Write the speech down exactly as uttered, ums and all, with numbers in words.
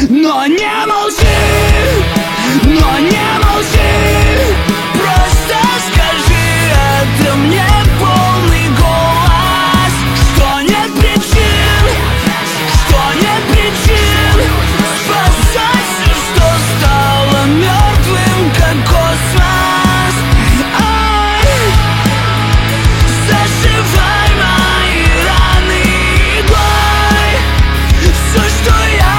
Но не молчи, но не молчи. Просто скажи это мне в полный голос, что нет причин, что нет причин спасать все, что стало мертвым, как космос. Ай, зашивай мои раны иглой. Все, что я